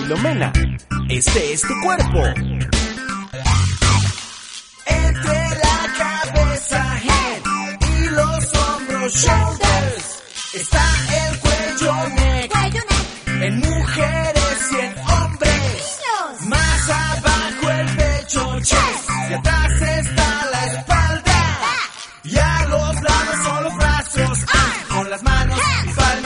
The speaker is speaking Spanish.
Filomena, este es tu cuerpo. Entre la cabeza, head, y los hombros, shoulders, está el cuello, neck, en mujeres y en hombres. Más abajo el pecho, chest, y atrás está la espalda. Y a los lados son los brazos, con las manos y palmas.